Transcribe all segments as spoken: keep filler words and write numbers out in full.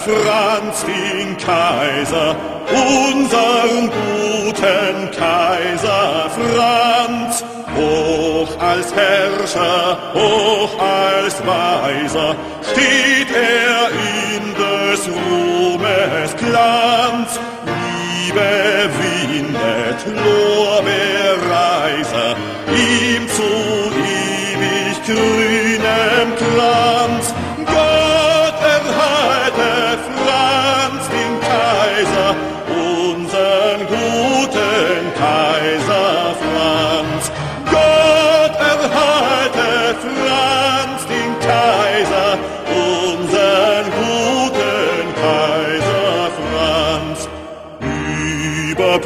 Franz den Kaiser, unseren guten Kaiser Franz. Hoch als Herrscher, hoch als Weiser, steht er in des Ruhmes Glanz. Liebe windet Lorbeerreiser, ihm zu ewig grünem Glanz. Gott erhalte Franz den Kaiser, unseren guten Kaiser Franz. Gott erhalte Franz den Kaiser, unseren guten Kaiser Franz. Über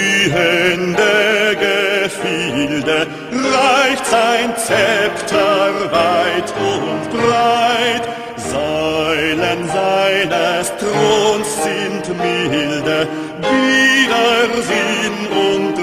blühende Gefilde reicht sein Zepter weit und breit. Säulen seines Throns sind milde, Widersinn und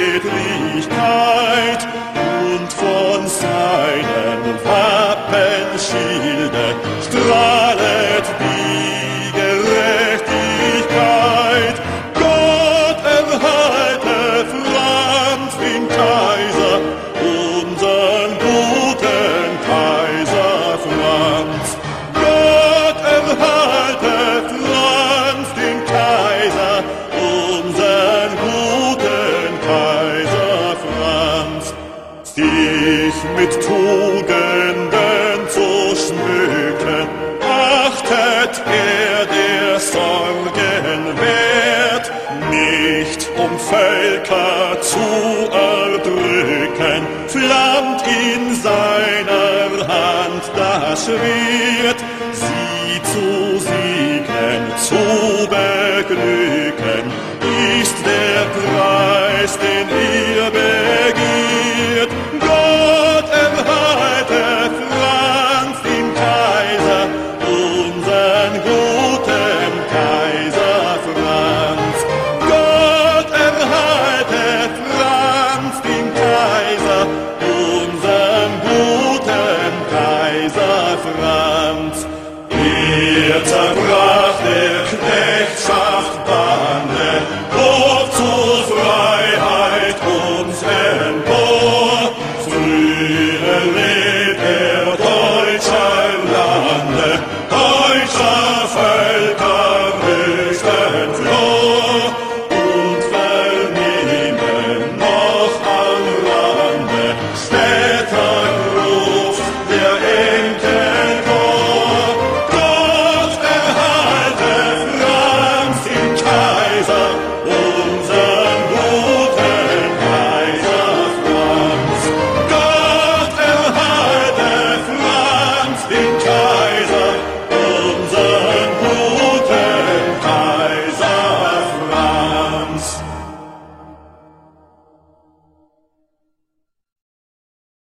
Redlichkeit. Und von seinem Wappenschilde strahlet die Gerechtigkeit. Gott erhalte Franz den Kaiser, unseren guten Kaiser Franz. Gott erhalte Franz den Kaiser, unseren guten Kaiser Franz. Sich mit Tugenden zu schmücken, achtet er der Sorgen wert, nicht um Völker zu erdrücken, flammt in seiner Hand das Schwert, sie zu segnen, zu beglücken, ist der Preis, den ihr begehrt. Gott erhalte Franz den Kaiser, unseren guten Kaiser Franz. Gott erhalte Franz den Kaiser, unseren guten Kaiser Franz. Er zerbrach der Knechtschaft Bahn,